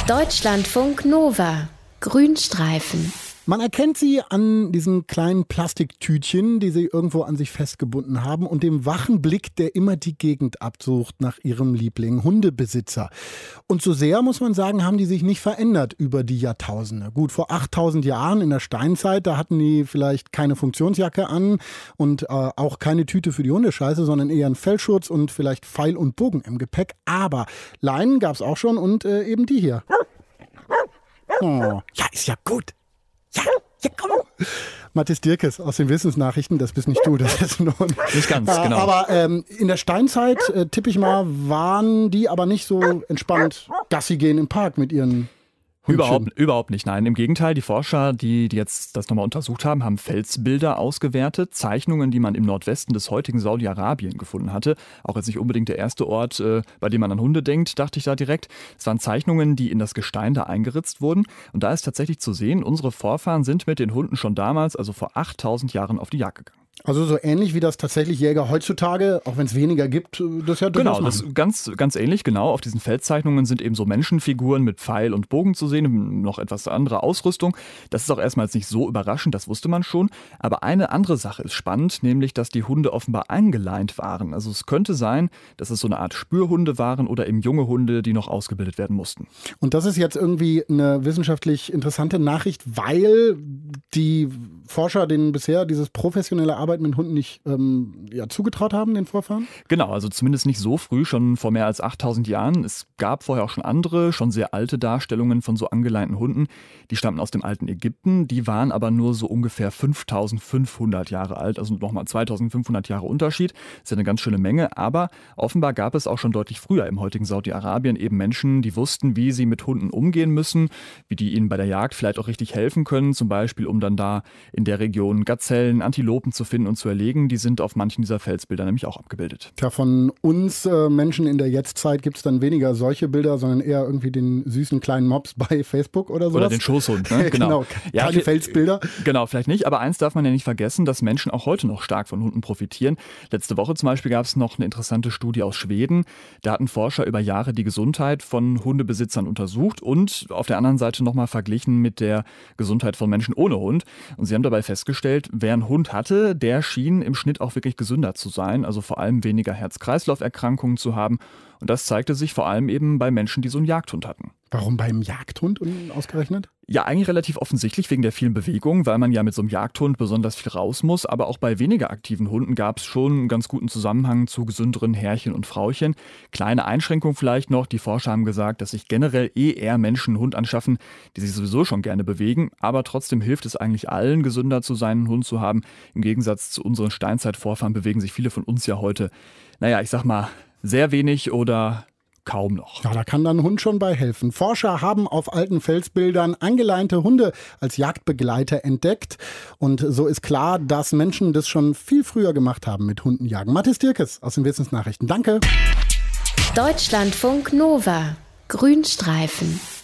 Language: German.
Deutschlandfunk Nova. Grünstreifen. Man erkennt sie an diesen kleinen Plastiktütchen, die sie irgendwo an sich festgebunden haben, und dem wachen Blick, der immer die Gegend absucht nach ihrem Liebling, Hundebesitzer. Und so sehr, muss man sagen, haben die sich nicht verändert über die Jahrtausende. Gut, vor 8000 Jahren in der Steinzeit, da hatten die vielleicht keine Funktionsjacke an und auch keine Tüte für die Hundescheiße, sondern eher einen Fellschutz und vielleicht Pfeil und Bogen im Gepäck. Aber Leinen gab es auch schon und eben die hier. Oh, ja, ist ja gut. Ja, komm. Mathis Dirkes aus den Wissensnachrichten, das bist nicht du, das ist ein Hund. Nicht ganz, genau. Aber in der Steinzeit, tippe ich mal, waren die aber nicht so entspannt Gassi gehen im Park mit ihren Hundchen. Überhaupt nicht, nein. Im Gegenteil, die Forscher, die jetzt das nochmal untersucht haben, haben Felsbilder ausgewertet, Zeichnungen, die man im Nordwesten des heutigen Saudi-Arabien gefunden hatte. Auch jetzt nicht unbedingt der erste Ort, bei dem man an Hunde denkt, dachte ich da direkt. Es waren Zeichnungen, die in das Gestein da eingeritzt wurden. Und da ist tatsächlich zu sehen, unsere Vorfahren sind mit den Hunden schon damals, also vor 8000 Jahren, auf die Jagd gegangen. Also so ähnlich wie das tatsächlich Jäger heutzutage, auch wenn es weniger gibt, das ja durchaus Genau, das ist ganz ähnlich, genau. Auf diesen Feldzeichnungen sind eben so Menschenfiguren mit Pfeil und Bogen zu sehen, noch etwas andere Ausrüstung. Das ist auch erstmals nicht so überraschend, das wusste man schon. Aber eine andere Sache ist spannend, nämlich, dass die Hunde offenbar eingeleint waren. Also es könnte sein, dass es so eine Art Spürhunde waren oder eben junge Hunde, die noch ausgebildet werden mussten. Und das ist jetzt irgendwie eine wissenschaftlich interessante Nachricht, weil die Forscher denen bisher dieses professionelle Arbeiten mit Hunden nicht zugetraut haben, den Vorfahren? Genau, also zumindest nicht so früh, schon vor mehr als 8000 Jahren. Es gab vorher auch schon andere, schon sehr alte Darstellungen von so angeleinten Hunden. Die stammten aus dem alten Ägypten, die waren aber nur so ungefähr 5500 Jahre alt, also nochmal 2500 Jahre Unterschied. Das ist ja eine ganz schöne Menge, aber offenbar gab es auch schon deutlich früher im heutigen Saudi-Arabien eben Menschen, die wussten, wie sie mit Hunden umgehen müssen, wie die ihnen bei der Jagd vielleicht auch richtig helfen können, zum Beispiel um dann da in der Region Gazellen, Antilopen zu finden und zu erlegen. Die sind auf manchen dieser Felsbilder nämlich auch abgebildet. Tja, von uns Menschen in der Jetztzeit gibt es dann weniger solche Bilder, sondern eher irgendwie den süßen kleinen Mops bei Facebook oder sowas. Oder den Schoßhund, ne? Genau. Keine Felsbilder. Genau, vielleicht nicht, aber eins darf man ja nicht vergessen, dass Menschen auch heute noch stark von Hunden profitieren. Letzte Woche zum Beispiel gab es noch eine interessante Studie aus Schweden. Da hatten Forscher über Jahre die Gesundheit von Hundebesitzern untersucht und auf der anderen Seite nochmal verglichen mit der Gesundheit von Menschen ohne Hund. Und sie haben dabei festgestellt, wer einen Hund hatte, der schien im Schnitt auch wirklich gesünder zu sein, also vor allem weniger Herz-Kreislauf-Erkrankungen zu haben. Und das zeigte sich vor allem eben bei Menschen, die so einen Jagdhund hatten. Warum beim Jagdhund ausgerechnet? Ja, eigentlich relativ offensichtlich wegen der vielen Bewegung, weil man ja mit so einem Jagdhund besonders viel raus muss. Aber auch bei weniger aktiven Hunden gab es schon einen ganz guten Zusammenhang zu gesünderen Herrchen und Frauchen. Kleine Einschränkung vielleicht noch. Die Forscher haben gesagt, dass sich generell eher Menschen einen Hund anschaffen, die sich sowieso schon gerne bewegen. Aber trotzdem hilft es eigentlich allen, gesünder zu sein, einen Hund zu haben. Im Gegensatz zu unseren Steinzeitvorfahren bewegen sich viele von uns ja heute, ich sag mal, sehr wenig oder kaum noch. Ja, da kann dann ein Hund schon bei helfen. Forscher haben auf alten Felsbildern angeleinte Hunde als Jagdbegleiter entdeckt. Und so ist klar, dass Menschen das schon viel früher gemacht haben mit Hunden jagen. Mathis Dirkes aus den Wissensnachrichten. Danke. Deutschlandfunk Nova. Grünstreifen.